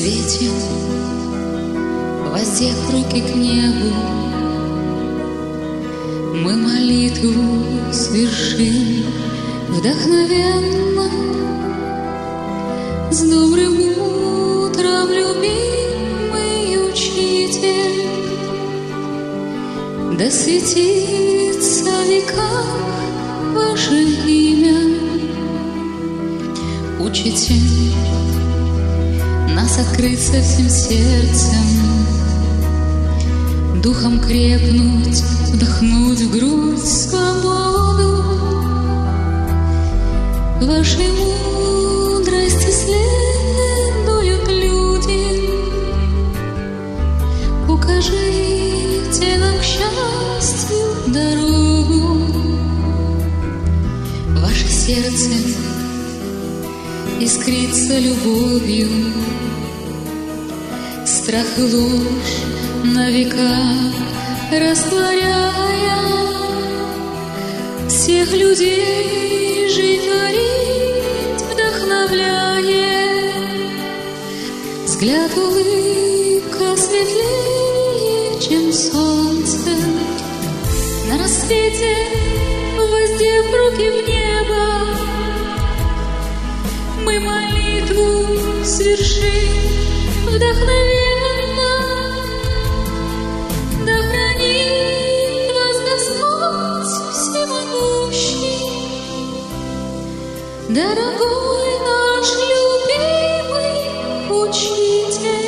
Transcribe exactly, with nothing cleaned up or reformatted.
рассвете, воздев руки к небу, мы молитву свершим вдохновенно. С добрым утром, любимый учитель, да светится в веках ваше имя. Учите нас открыться всем сердцем, духом крепнуть, вдохнуть в грудь свободу. Вашей мудрости следуют люди. Укажите нам к счастью дорогу. Ваше сердце искрится любовью, страх и ложь на века растворяя. Всех людей жить, творить вдохновляет. Взгляд, улыбка светлее, чем солнце. На рассвете, воздев руки в небо, мы молитву свершим вдохновенно. Да хранит вас Господь всемогущий, дорогой наш любимый учитель.